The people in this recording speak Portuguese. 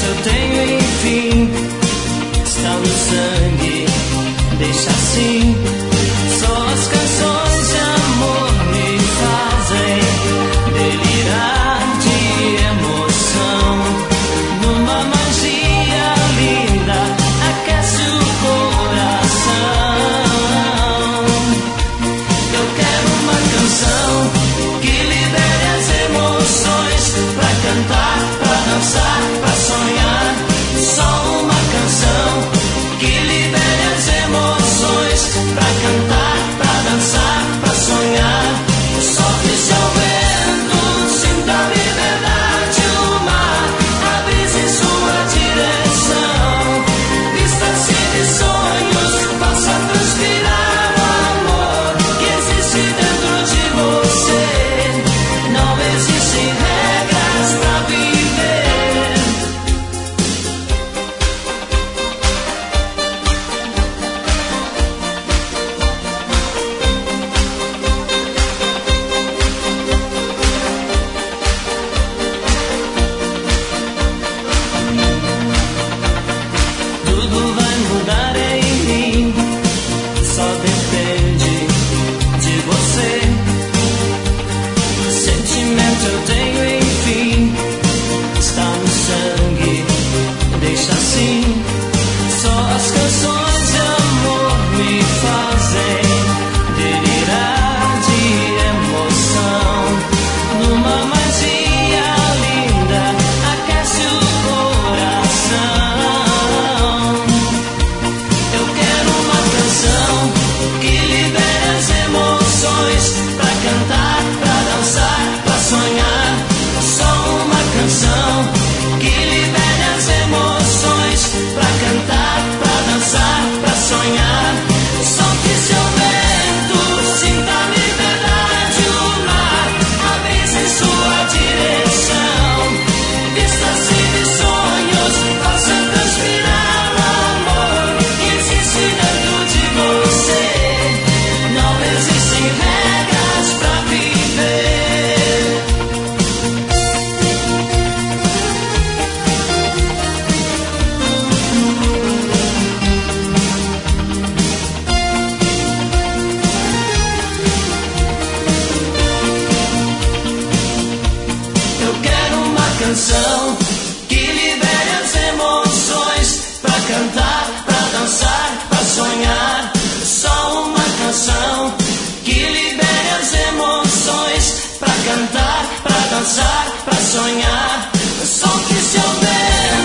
eu tenho, enfim, está no sangue. Deixa assim, só as canções de amor me fazem delirar de emoção. Numa magia linda, aquece o coração. Eu quero uma canção que libere as emoções, pra cantar, pra dançar, pra sonhar. Só uma canção que libere as emoções, pra cantar, pra dançar, pra sonhar. Solte seu vento, sinta a liberdade, o mar, a brisa em sua direção. Vista-se de sonhos, faça transpirar o amor que existe dentro de você. Não existem regras pra viver. Tudo vai mudar em mim, só depende de você. Sentimento eu tenho, enfim, está no sangue. Deixa assim, só as canções de amor me fazem delirar de emoção. Numa magia linda, aquece o coração. Eu quero uma canção que libere as emoções, pra cantar, pra dançar, pra sonhar. Só uma canção que libere as emoções, pra cantar, pra dançar, pra sonhar. Solte seu vento, sinta a liberdade, o mar, a brisa em sua direção. Vista-se de sonhos, faça transpirar o amor que existe dentro de você. Não existem regras pra viver. Eu quero uma canção que libere as emoções, pra cantar, pra dançar, pra sonhar. Só uma canção que libere as emoções, pra cantar, pra dançar, pra sonhar. Solte seu vento.